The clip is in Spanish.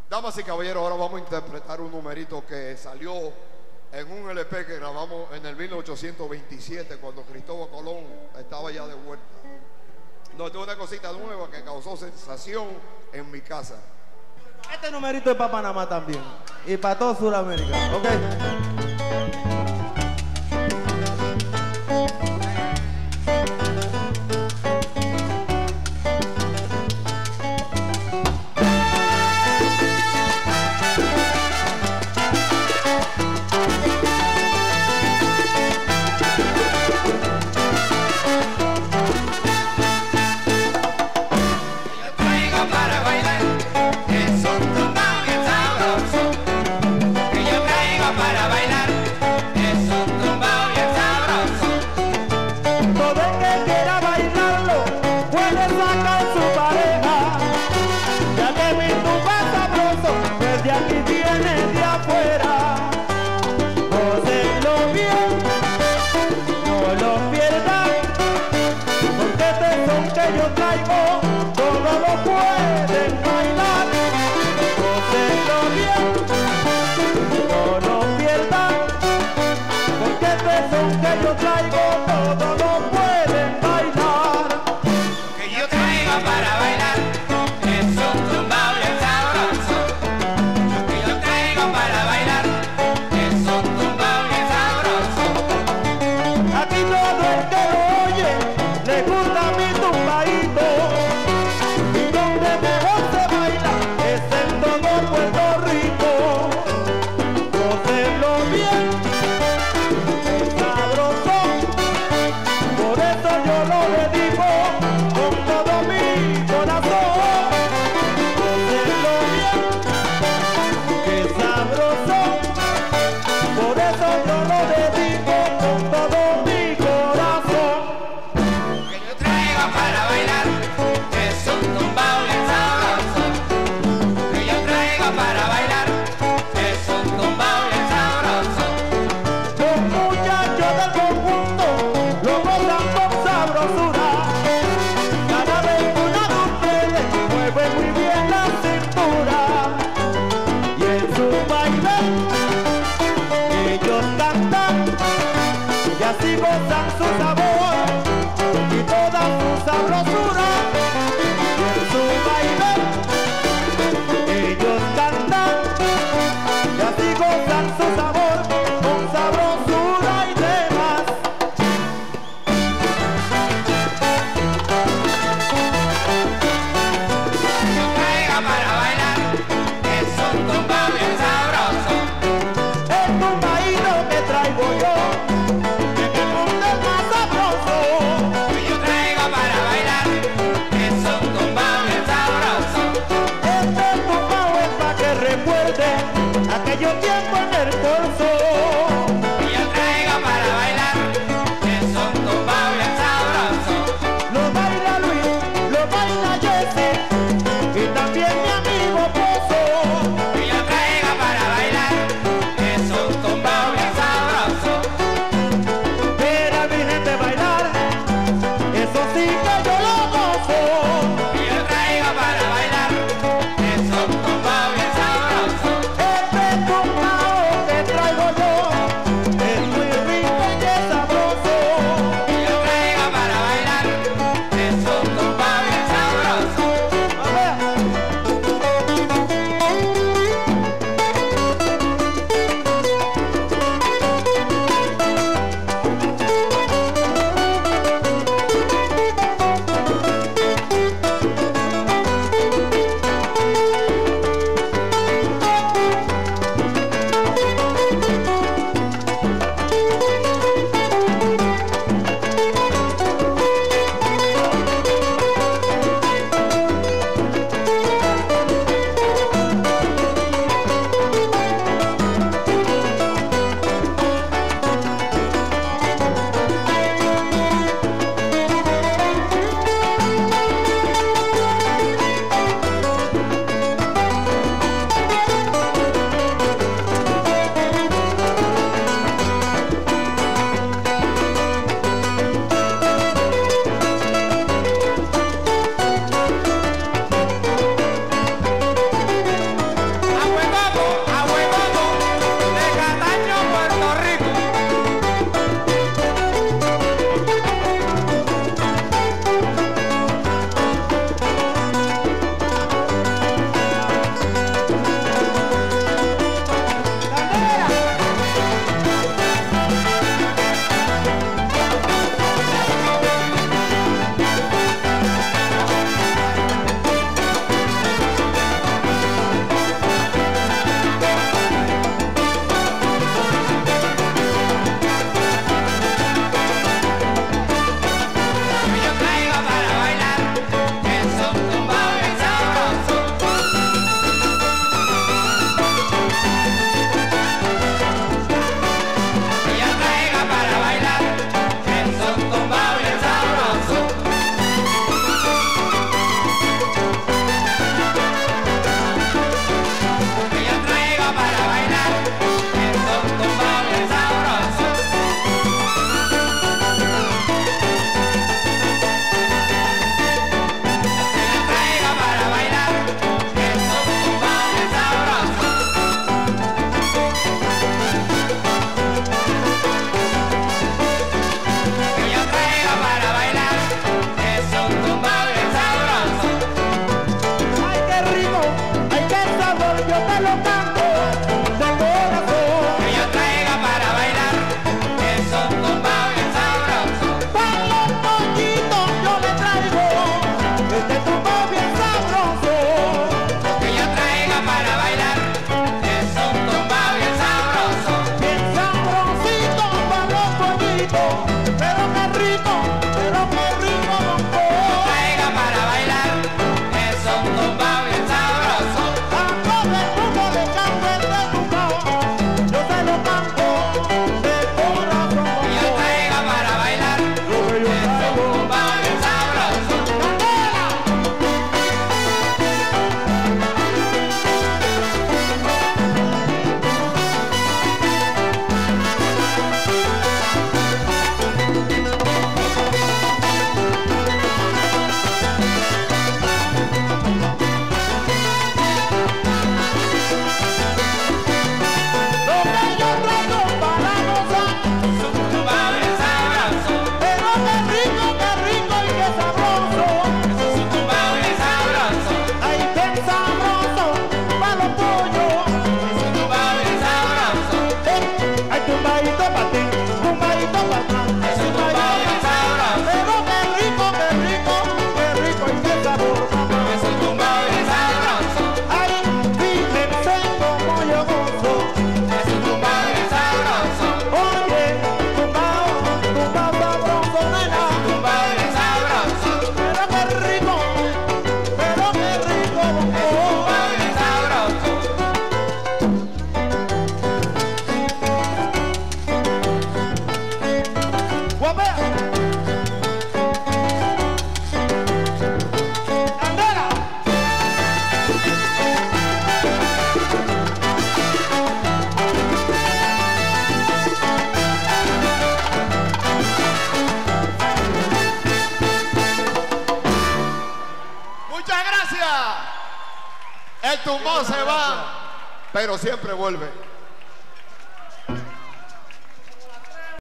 Damas y caballeros, ahora vamos a interpretar un numerito que salió en un LP que grabamos en el 1827 cuando Cristóbal Colón estaba ya de vuelta. No, esto es una cosita nueva que causó sensación en mi casa. Este numerito es para Panamá también y para todo Sudamérica, ¿ok? Para bailar, es un tumbao bien sabroso. este tumbao bien sabroso. Lo que yo traiga para bailar es un tumbao bien sabroso. Bien sabrosito para los pollitos, pero qué rico bongo. Traiga para bailar es un tumbao bien sabroso. A todo el mundo le canto este tumbao, yo se lo canto de corazón. Que yo traiga para bailar Lo que yo es un traigo. tumbao bien sabroso. Lo que yo traigo para gozar, Es un tumbao bien sabroso. pero qué rico y qué sabroso. Es un tumbao bien sabroso. Ay, qué sabroso para los pollos. Es un tumbao bien sabroso. Hay tumbadito para ti, tumbadito para atrás. Es un tumbao bien sabroso. Pero qué rico y qué sabor, mamá. Es un tumbao bien sabroso. Ay, fíjense como yo gozo. Es un tumbao bien sabroso. Oye, tumbao sabroso, nena. Tumbao bien sabroso. Pero qué rico, bongo. Tumbao bien sabroso. Guapea. Candela. Muchas gracias. El tumbao se va, pero siempre vuelve.